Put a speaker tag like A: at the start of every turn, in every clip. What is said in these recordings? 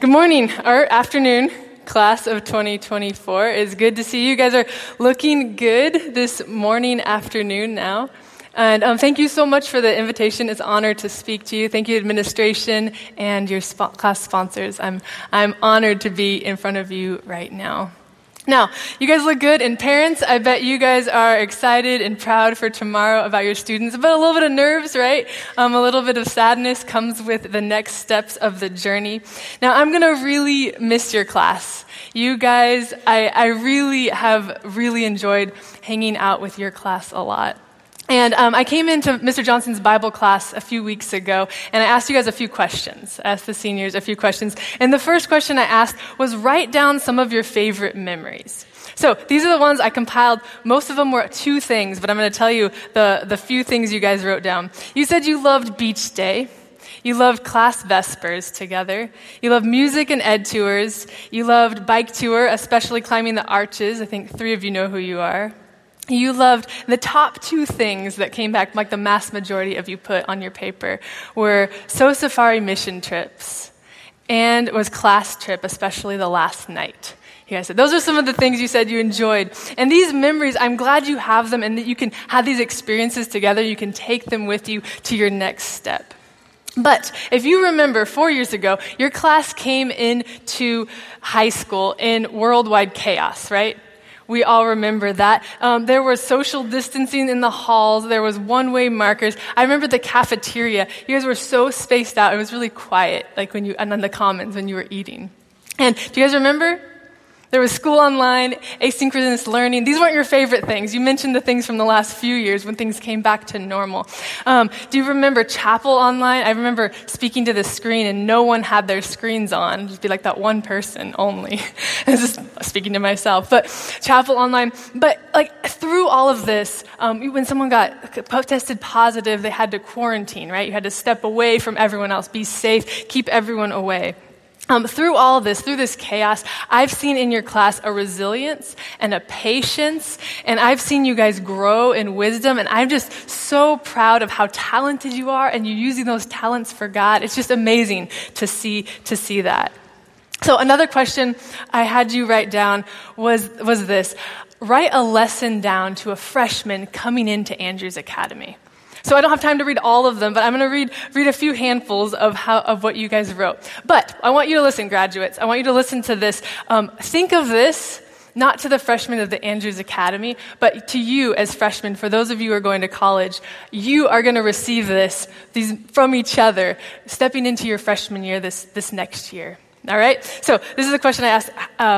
A: Good morning, or afternoon, class of 2024. It's good to see you. You guys are looking good this morning, afternoon now. And thank you so much for the invitation. It's an honor to speak to you. Thank you, administration and your class sponsors. I'm honored to be in front of you right now. Now, you guys look good, and parents, I bet you guys are excited and proud for tomorrow about your students, but a little bit of nerves, right? A little bit of sadness comes with the next steps of the journey. Now, I'm going to really miss your class. You guys, I really have enjoyed hanging out with your class a lot. And I came into Mr. Johnson's Bible class a few weeks ago, and I asked you guys a few questions. I asked the seniors a few questions. And the first question I asked was, write down some of your favorite memories. So these are the ones I compiled. Most of them were two things, but I'm going to tell you the few things you guys wrote down. You said you loved beach day. You loved class vespers together. You loved music and ed tours. You loved bike tour, especially climbing the arches. I think 3 of you know who you are. You loved the top 2 things that came back, like the mass majority of you put on your paper, were So Safari mission trips and was class trip, especially the last night. You guys said those are some of the things you said you enjoyed. And these memories, I'm glad you have them and that you can have these experiences together. You can take them with you to your next step. But if you remember 4 years ago, your class came into high school in worldwide chaos, right? We all remember that. There was social distancing in the halls. There was one-way markers. I remember the cafeteria. You guys were so spaced out. It was really quiet, like and on the commons when you were eating. And do you guys remember? There was school online, asynchronous learning. These weren't your favorite things. You mentioned the things from the last few years when things came back to normal. Do you remember chapel online? I remember speaking to the screen and no one had their screens on. Just be like that one person only. Just speaking to myself. But chapel online. But like through all of this, when someone got tested positive, they had to quarantine, right? You had to step away from everyone else, be safe, keep everyone away. Through all of this, through this chaos, I've seen in your class a resilience and a patience, and I've seen you guys grow in wisdom, and I'm just so proud of how talented you are, and you're using those talents for God. It's just amazing to see that. So another question I had you write down was this: write a lesson down to a freshman coming into Andrews Academy. So I don't have time to read all of them, but I'm going to read a few handfuls of what you guys wrote. But I want you to listen, graduates. I want you to listen to this. Think of this not to the freshmen of the Andrews Academy, but to you as freshmen. For those of you who are going to college, you are going to receive these from each other, stepping into your freshman year this next year. All right? So this is the question I asked.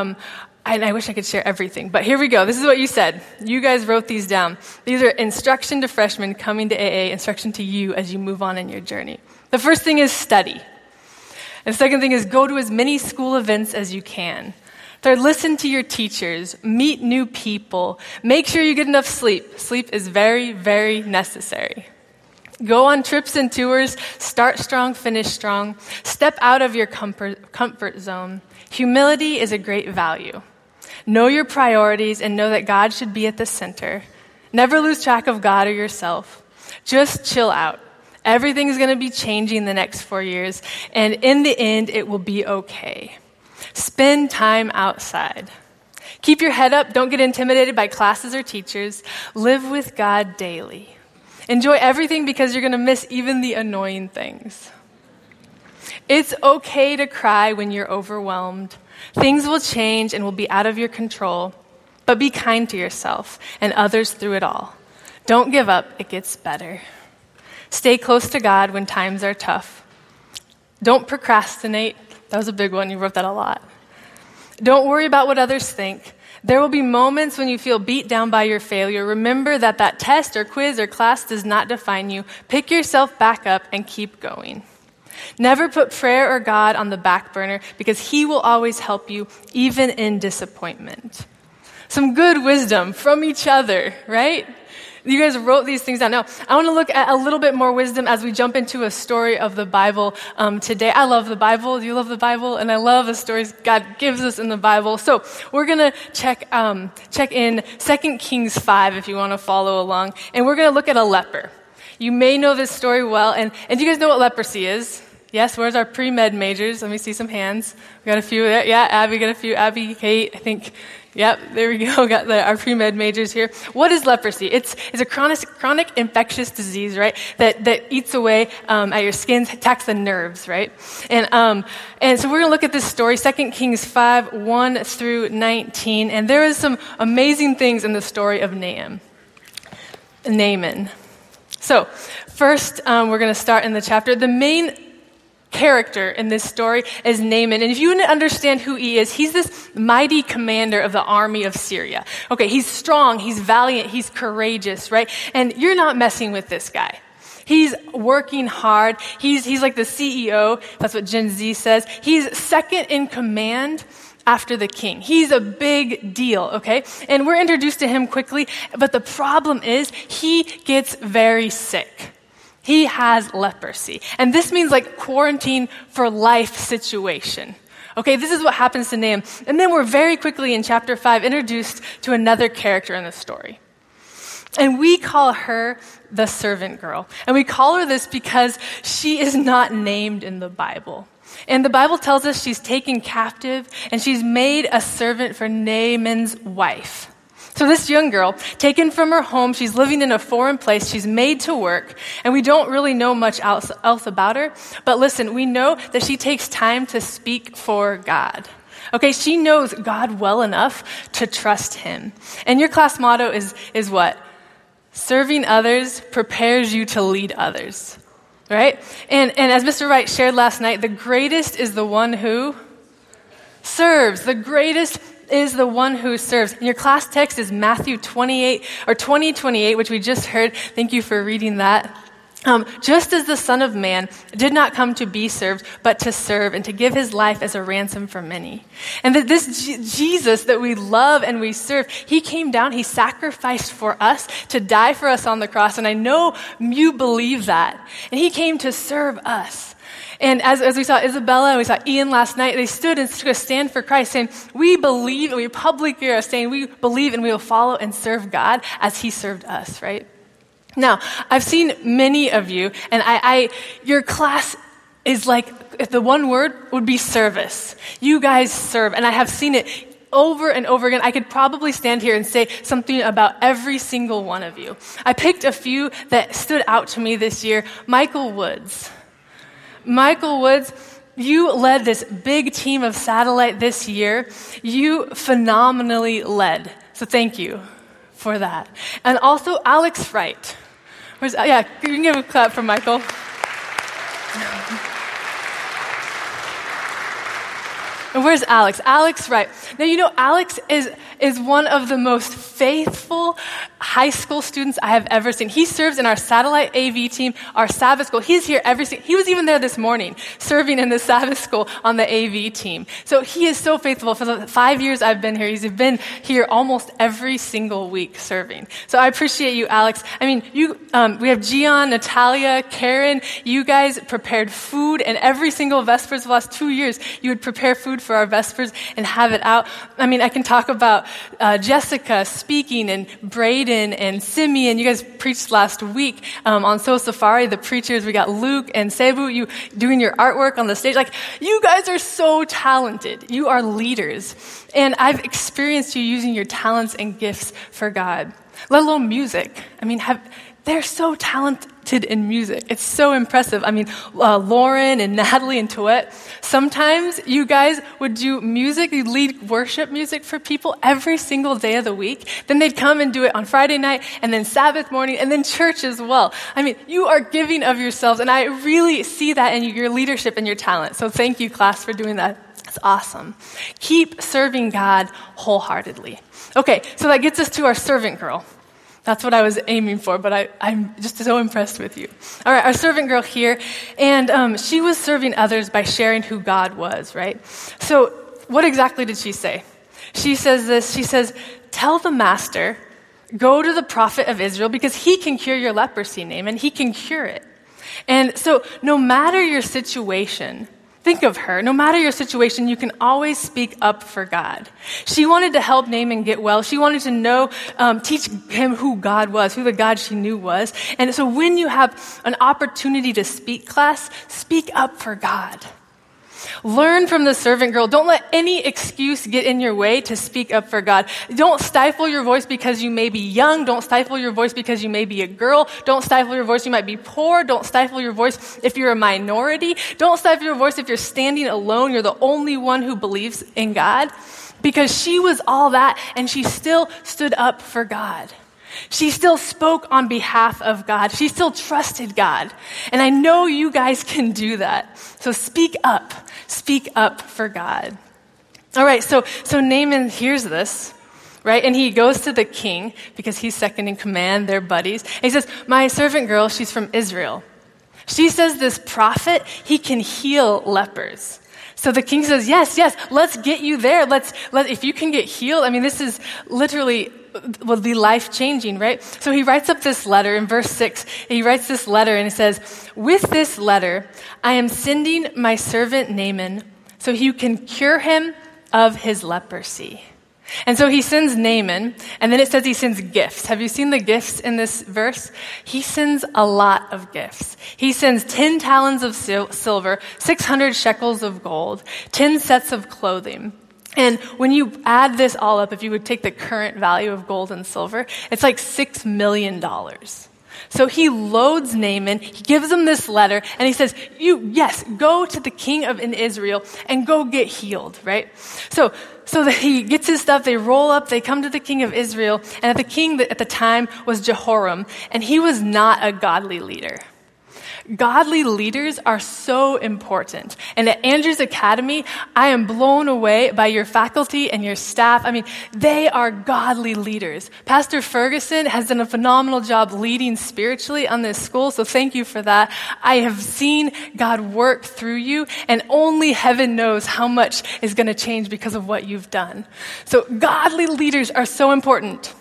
A: And I wish I could share everything, but here we go. This is what you said. You guys wrote these down. These are instruction to freshmen coming to AA, instruction to you as you move on in your journey. The first thing is study. And the second thing is go to as many school events as you can. Third, listen to your teachers. Meet new people. Make sure you get enough sleep. Sleep is very, very necessary. Go on trips and tours. Start strong, finish strong. Step out of your comfort zone. Humility is a great value. Know your priorities and know that God should be at the center. Never lose track of God or yourself. Just chill out. Everything's going to be changing the next 4 years, and in the end, it will be okay. Spend time outside. Keep your head up. Don't get intimidated by classes or teachers. Live with God daily. Enjoy everything because you're going to miss even the annoying things. It's okay to cry when you're overwhelmed. Things will change and will be out of your control, but be kind to yourself and others through it all. Don't give up, it gets better. Stay close to God when times are tough. Don't procrastinate. That was a big one, you wrote that a lot. Don't worry about what others think. There will be moments when you feel beat down by your failure. Remember that test or quiz or class does not define you. Pick yourself back up and keep going. Never put prayer or God on the back burner because He will always help you, even in disappointment. Some good wisdom from each other, right? You guys wrote these things down. Now, I want to look at a little bit more wisdom as we jump into a story of the Bible today. I love the Bible. Do you love the Bible? And I love the stories God gives us in the Bible. So we're going to check in 2 Kings 5 if you want to follow along. And we're going to look at a leper. You may know this story well. And do you guys know what leprosy is? Yes, where's our pre-med majors? Let me see some hands. We got a few there. Yeah, Abby got a few. Abby, Kate, I think. Yep, there we go. Got our pre-med majors here. What is leprosy? It's a chronic infectious disease, right? That eats away at your skin, attacks the nerves, right? And so we're going to look at this story, 2 Kings 5, 1 through 19. And there is some amazing things in the story of Naaman. So first, we're going to start in the chapter. The main character in this story is Naaman. And if you want to understand who he is, he's this mighty commander of the army of Syria. Okay, he's strong, he's valiant, he's courageous, right? And you're not messing with this guy. He's working hard. He's like the CEO. That's what Gen Z says. He's second in command after the king. He's a big deal, okay? And we're introduced to him quickly, but the problem is he gets very sick. He has leprosy. And this means like quarantine for life situation. Okay, this is what happens to Naaman. And then we're very quickly in chapter 5 introduced to another character in the story. And we call her the servant girl. And we call her this because she is not named in the Bible. And the Bible tells us she's taken captive and she's made a servant for Naaman's wife. So this young girl, taken from her home, she's living in a foreign place, she's made to work, and we don't really know much else about her. But listen, we know that she takes time to speak for God. Okay, she knows God well enough to trust him. And your class motto is what? Serving others prepares you to lead others. Right? And as Mr. Wright shared last night, the greatest is the one who serves. The greatest is the one who serves. And your class text is Matthew 20:28, which we just heard. Thank you for reading that. Just as the Son of Man did not come to be served, but to serve and to give his life as a ransom for many. And that this Jesus that we love and we serve, he came down, he sacrificed for us to die for us on the cross. And I know you believe that. And he came to serve us. And as we saw Isabella and we saw Ian last night, they stood and took a stand for Christ, saying, we believe, and we publicly are saying, we believe and we will follow and serve God as he served us, right? Now, I've seen many of you, and your class is like, if the one word would be service. You guys serve, and I have seen it over and over again. I could probably stand here and say something about every single one of you. I picked a few that stood out to me this year. Michael Woods, you led this big team of Satellite this year. You phenomenally led. So thank you for that. And also Alex Wright. You can give a clap for Michael. And where's Alex? Alex Wright. Now, you know, Alex is one of the most faithful high school students I have ever seen. He serves in our Satellite AV team, our Sabbath school. He's here he was even there this morning, serving in the Sabbath school on the AV team. So he is so faithful. For the 5 years I've been here, he's been here almost every single week serving. So I appreciate you, Alex. I mean, we have Gian, Natalia, Karen. You guys prepared food, and every single Vespers the last 2 years, you would prepare food for our Vespers and have it out. I mean, I can talk about Jessica speaking and Braden and Simeon. You guys preached last week on Soul Safari, the preachers. We got Luke and Cebu, you doing your artwork on the stage. Like, you guys are so talented. You are leaders. And I've experienced you using your talents and gifts for God, let alone music. I mean, they're so talented in music. It's so impressive. I mean, Lauren and Natalie and Toette, sometimes you guys would do music, you'd lead worship music for people every single day of the week. Then they'd come and do it on Friday night, and then Sabbath morning, and then church as well. I mean, you are giving of yourselves, and I really see that in your leadership and your talent. So thank you, class, for doing that. It's awesome. Keep serving God wholeheartedly. Okay, so that gets us to our servant girl. That's what I was aiming for, but I'm just so impressed with you. All right, our servant girl here, and she was serving others by sharing who God was, right? So what exactly did she say? She says this, she says, tell the master, go to the prophet of Israel, because he can cure your leprosy, Naaman. He can cure it. And so no matter your situation, Think of her. No matter your situation, you can always speak up for God. She wanted to help Naaman get well. She wanted to know, teach him who God was, who the God she knew was. And so when you have an opportunity to speak, class, speak up for God. Learn from the servant girl. Don't let any excuse get in your way to speak up for God. Don't stifle your voice because you may be young. Don't stifle your voice because you may be a girl. Don't stifle your voice, you might be poor. Don't stifle your voice if you're a minority. Don't stifle your voice if you're standing alone. You're the only one who believes in God. Because she was all that, and she still stood up for God. She still spoke on behalf of God. She still trusted God. And I know you guys can do that. So speak up. Speak up for God. All right, so Naaman hears this, right? And he goes to the king because he's second in command, they're buddies. And he says, my servant girl, she's from Israel. She says this prophet, he can heal lepers. So the king says, yes, let's get you there. If you can get healed, I mean, this is literally will be life-changing, right? So he writes up this letter in verse 6. He writes this letter and he says, with this letter, I am sending my servant Naaman so you can cure him of his leprosy. And so he sends Naaman, and then it says he sends gifts. Have you seen the gifts in this verse? He sends a lot of gifts. He sends 10 talents of silver, 600 shekels of gold, 10 sets of clothing. And when you add this all up, if you would take the current value of gold and silver, it's like $6 million. So he loads Naaman, he gives him this letter, and he says, go to the king of Israel and go get healed, right? So that he gets his stuff, they roll up, they come to the king of Israel, and the king at the time was Jehoram, and he was not a godly leader. Godly leaders are so important. And at Andrews Academy, I am blown away by your faculty and your staff. I mean, they are godly leaders. Pastor Ferguson has done a phenomenal job leading spiritually on this school, so thank you for that. I have seen God work through you, and only heaven knows how much is going to change because of what you've done. So godly leaders are so important.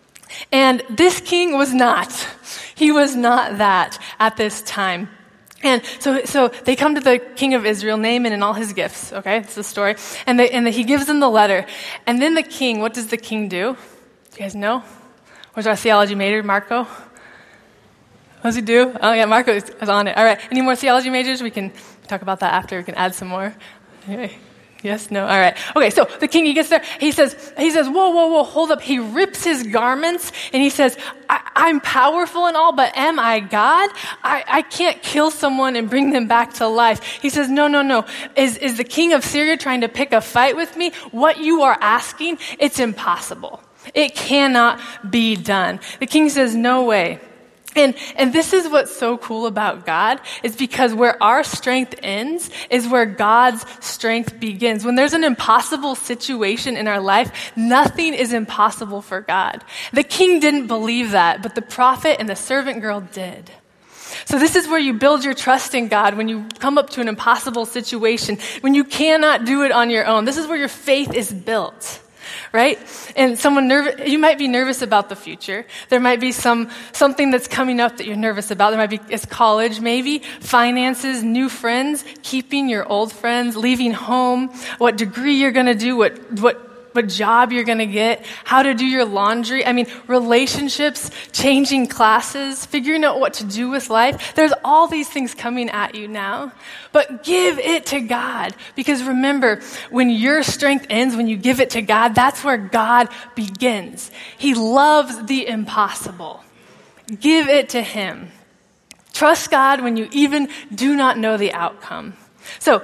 A: And this king was not. He was not that at this time. And so they come to the king of Israel, Naaman and all his gifts, okay? It's the story. And he gives them the letter. And then the king, what does the king do? Do you guys know? Where's our theology major, Marco? What does he do? Oh, yeah, Marco is on it. All right. Any more theology majors? We can talk about that after. We can add some more. Anyway. Yes? No? All right. Okay, so the king, he gets there. He says, whoa, hold up. He rips his garments and he says, I'm powerful and all, but am I God? I can't kill someone and bring them back to life. He says, no. Is the king of Syria trying to pick a fight with me? What you are asking, it's impossible. It cannot be done. The king says, no way. And this is what's so cool about God, is because where our strength ends is where God's strength begins. When there's an impossible situation in our life, nothing is impossible for God. The king didn't believe that, but the prophet and the servant girl did. So this is where you build your trust in God when you come up to an impossible situation, when you cannot do it on your own. This is where your faith is built. Right? And you might be nervous about the future. There might be something that's coming up that you're nervous about. There might be, it's college maybe, finances, new friends, keeping your old friends, leaving home, what degree you're going to do, what job you're going to get, how to do your laundry. I mean, relationships, changing classes, figuring out what to do with life. There's all these things coming at you now. But give it to God. Because remember, when your strength ends, when you give it to God, that's where God begins. He loves the impossible. Give it to Him. Trust God when you even do not know the outcome. So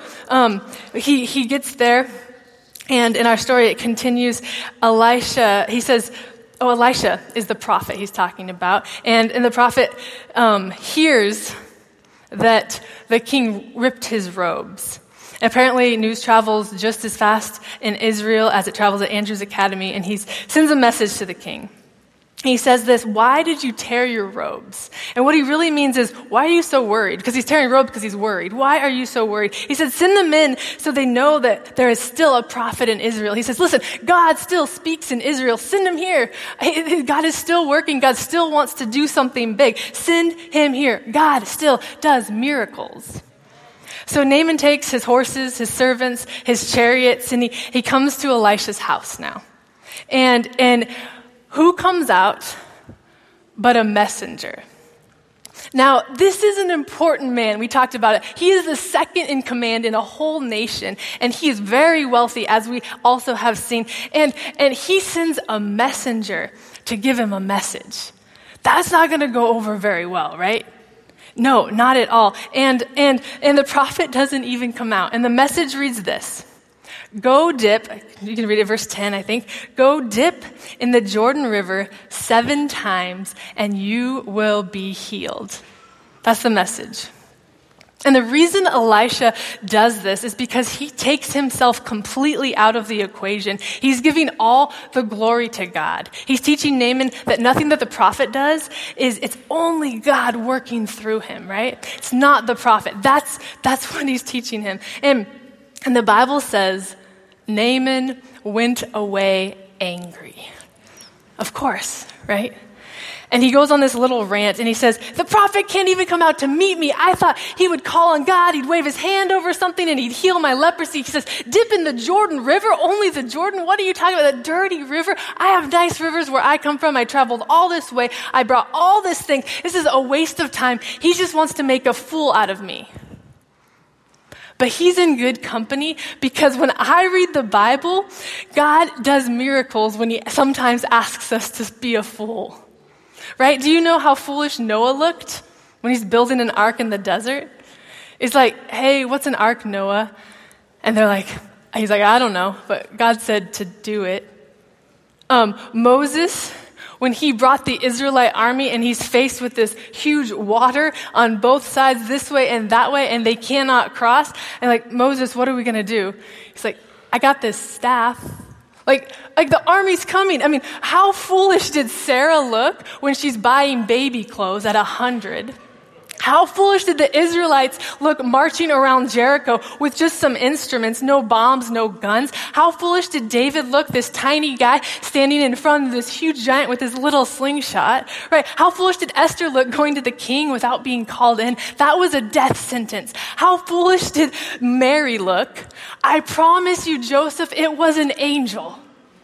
A: he gets there. And in our story, it continues. Elisha is the prophet he's talking about. And the prophet hears that the king ripped his robes. And apparently, news travels just as fast in Israel as it travels at Andrews Academy. And he sends a message to the king. He says this, why did you tear your robes? And what he really means is, why are you so worried? Because he's tearing robes because he's worried. Why are you so worried? He said, send them in so they know that there is still a prophet in Israel. He says, listen, God still speaks in Israel. Send him here. God is still working. God still wants to do something big. Send him here. God still does miracles. So Naaman takes his horses, his servants, his chariots, and he comes to Elisha's house now. And who comes out but a messenger? Now, this is an important man. We talked about it. He is the second in command in a whole nation, and he is very wealthy, as we also have seen. And he sends a messenger to give him a message. That's not going to go over very well, right? No, not at all. And the prophet doesn't even come out. And the message reads this: Go dip, you can read it verse 10, I think. Go dip in the Jordan River 7 times and you will be healed. That's the message. And the reason Elisha does this is because he takes himself completely out of the equation. He's giving all the glory to God. He's teaching Naaman that nothing that the prophet does it's only God working through him, right? It's not the prophet. That's what he's teaching him. And the Bible says, Naaman went away angry. Of course, right? And he goes on this little rant and he says, the prophet can't even come out to meet me. I thought he would call on God, he'd wave his hand over something and he'd heal my leprosy. He says, dip in the Jordan River, only the Jordan? What are you talking about, that dirty river? I have nice rivers where I come from. I traveled all this way. I brought all this thing. This is a waste of time. He just wants to make a fool out of me. But he's in good company because when I read the Bible, God does miracles when he sometimes asks us to be a fool. Right? Do you know how foolish Noah looked when he's building an ark in the desert? It's like, hey, what's an ark, Noah? And he's like, I don't know, but God said to do it. Moses, when he brought the Israelite army and he's faced with this huge water on both sides, this way and that way, and they cannot cross. And like, Moses, what are we going to do? He's like, I got this staff. Like the army's coming. I mean, how foolish did Sarah look when she's buying baby clothes at 100? How foolish did the Israelites look marching around Jericho with just some instruments, no bombs, no guns? How foolish did David look, this tiny guy standing in front of this huge giant with his little slingshot, right? How foolish did Esther look going to the king without being called in? That was a death sentence. How foolish did Mary look? I promise you, Joseph, it was an angel.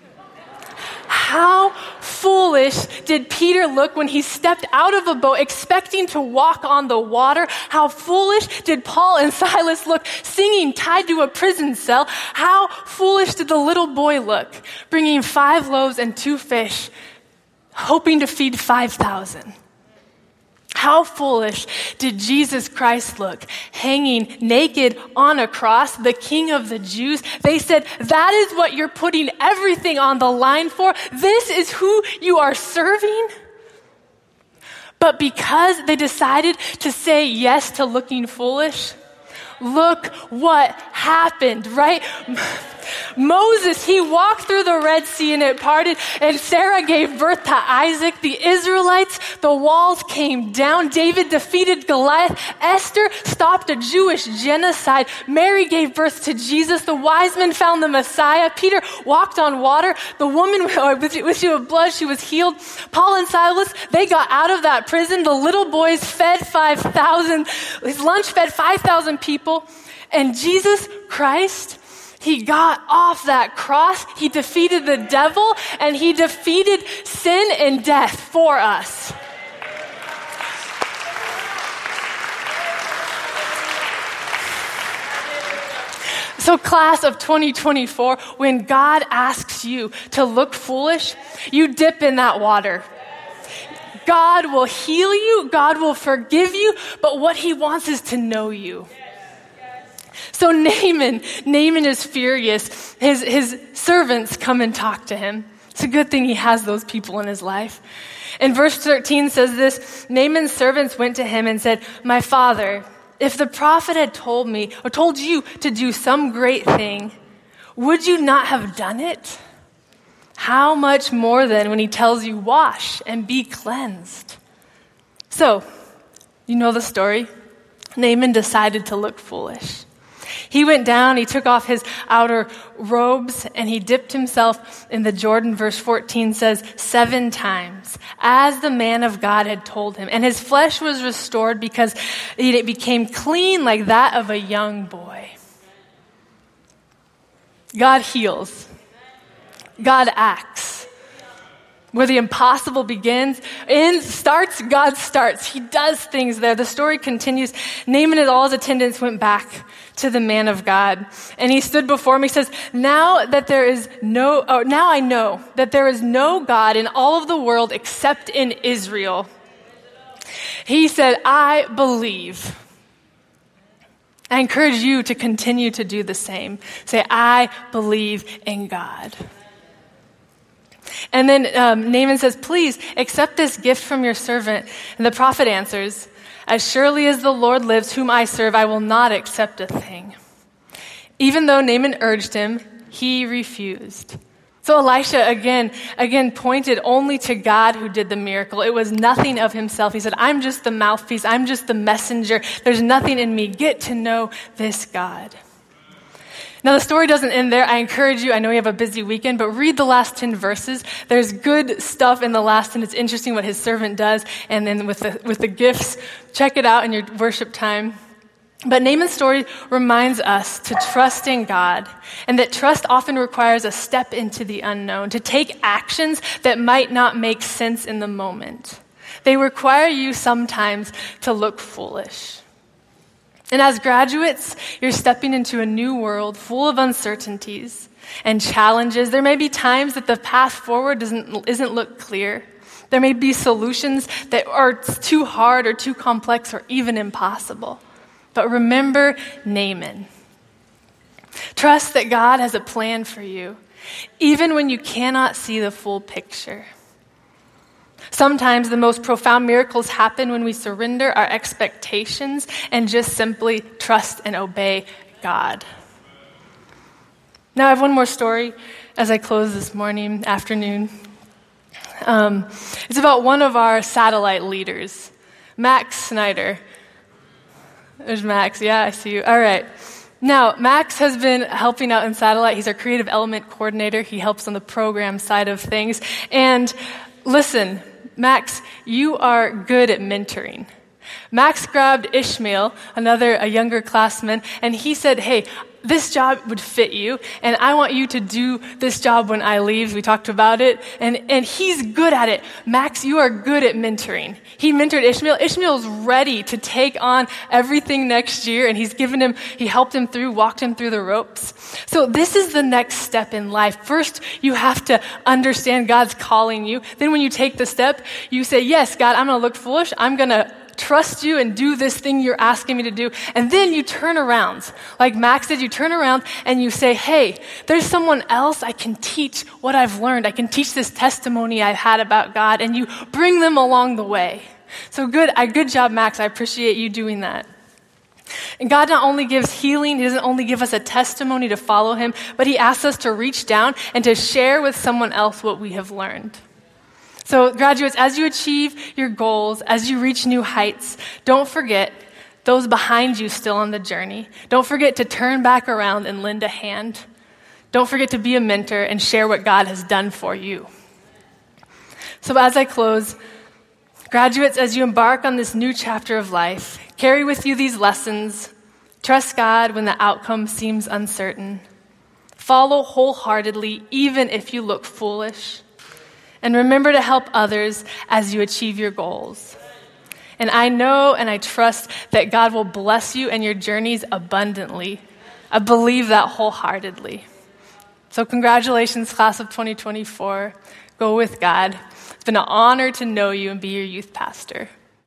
A: How foolish did Peter look when he stepped out of a boat expecting to walk on the water? How foolish did Paul and Silas look singing tied to a prison cell? How foolish did the little boy look bringing 5 loaves and 2 fish, hoping to feed 5,000? How foolish did Jesus Christ look, hanging naked on a cross, the King of the Jews? They said, that is what you're putting everything on the line for? This is who you are serving? But because they decided to say yes to looking foolish, look what happened, right? Moses, he walked through the Red Sea and it parted, and Sarah gave birth to Isaac. The Israelites, the walls came down. David defeated Goliath. Esther stopped a Jewish genocide. Mary gave birth to Jesus. The wise men found the Messiah. Peter walked on water. The woman with issue of blood, she was healed. Paul and Silas, they got out of that prison. The little boys fed 5,000. His lunch fed 5,000 people. And Jesus Christ, he got off that cross, he defeated the devil, and he defeated sin and death for us. So class of 2024, when God asks you to look foolish, you dip in that water. God will heal you, God will forgive you, but what he wants is to know you. So Naaman is furious. His servants come and talk to him. It's a good thing he has those people in his life. And verse 13 says this: Naaman's servants went to him and said, my father, if the prophet had told me or told you to do some great thing, would you not have done it? How much more then when he tells you, wash and be cleansed? So, you know the story. Naaman decided to look foolish. He went down, he took off his outer robes, and he dipped himself in the Jordan, verse 14 says, 7 times, as the man of God had told him. And his flesh was restored because it became clean like that of a young boy. God heals. God acts. Where the impossible begins and starts, God starts. He does things there. The story continues. Naaman and all his attendants went back to the man of God. And he stood before him. He says, now I know that there is no God in all of the world except in Israel. He said, I believe. I encourage you to continue to do the same. Say, I believe in God. And then Naaman says, please accept this gift from your servant. And the prophet answers, as surely as the Lord lives, whom I serve, I will not accept a thing. Even though Naaman urged him, he refused. So Elisha again pointed only to God who did the miracle. It was nothing of himself. He said, I'm just the mouthpiece. I'm just the messenger. There's nothing in me. Get to know this God. Now, the story doesn't end there. I encourage you, I know you have a busy weekend, but read the last 10 verses. There's good stuff in the last 10. It's interesting what his servant does. And then with the gifts, check it out in your worship time. But Naaman's story reminds us to trust in God, and that trust often requires a step into the unknown, to take actions that might not make sense in the moment. They require you sometimes to look foolish. And as graduates, you're stepping into a new world full of uncertainties and challenges. There may be times that the path forward isn't look clear. There may be solutions that are too hard or too complex or even impossible. But remember Naaman. Trust that God has a plan for you, even when you cannot see the full picture. Sometimes the most profound miracles happen when we surrender our expectations and just simply trust and obey God. Now I have one more story as I close this afternoon. It's about one of our satellite leaders, Max Snyder. There's Max. Yeah, I see you. All right. Now, Max has been helping out in Satellite. He's our creative element coordinator. He helps on the program side of things. And listen, Max, you are good at mentoring. Max grabbed Ishmael, a younger classman, and he said, hey, this job would fit you, and I want you to do this job when I leave. We talked about it, and he's good at it. Max, you are good at mentoring. He mentored Ishmael. Ishmael's ready to take on everything next year, and he helped him through, walked him through the ropes. So this is the next step in life. First, you have to understand God's calling you. Then when you take the step, you say, yes, God, I'm going to look foolish. I'm going to trust you and do this thing you're asking me to do. And then you turn around. Like Max did, you turn around and you say, hey, there's someone else I can teach what I've learned. I can teach this testimony I've had about God, and you bring them along the way. So good job, Max. I appreciate you doing that. And God not only gives healing, He doesn't only give us a testimony to follow Him, but He asks us to reach down and to share with someone else what we have learned. So graduates, as you achieve your goals, as you reach new heights, don't forget those behind you still on the journey. Don't forget to turn back around and lend a hand. Don't forget to be a mentor and share what God has done for you. So as I close, graduates, as you embark on this new chapter of life, carry with you these lessons. Trust God when the outcome seems uncertain. Follow wholeheartedly, even if you look foolish. And remember to help others as you achieve your goals. And I know and I trust that God will bless you and your journeys abundantly. I believe that wholeheartedly. So congratulations, class of 2024. Go with God. It's been an honor to know you and be your youth pastor.